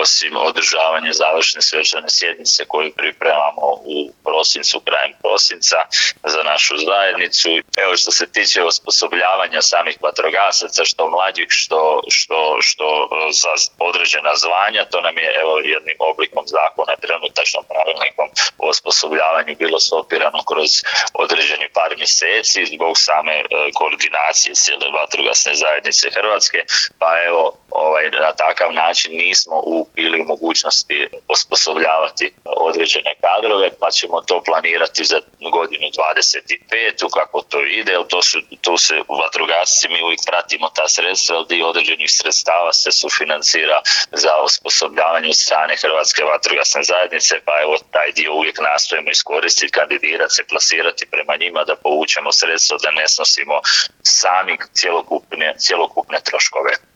osim održavanja završne svečane sjednice koju pripremamo u prosincu, krajem prosinca za našu zajednicu. Evo, što se tiče osposobljavanja samih vatrogasaca, što mlađih, što za određena zvanja, to nam je jednim oblikom zakona, trenutačnom pravilnikom o osposobljavanju bilo stopirano kroz određeni par mjeseci zbog same koordinacije cijele vatrogasne zajednice Hrvatske, pa na takav način nismo bili u mogućnosti osposobljavati određene kadrove, pa ćemo to planirati za godinu 25. kako to ide, tu se vatrogasci, mi uvijek pratimo ta sredstva, dio određenih sredstava se sufinancira za osposobljavanje od strane Hrvatske vatrogasne zajednice, pa taj dio uvijek nastojimo iskoristiti, kandidirati se, plasirati prema njima da povučemo sredstva, da ne snosimo sami cjelokupne troškove.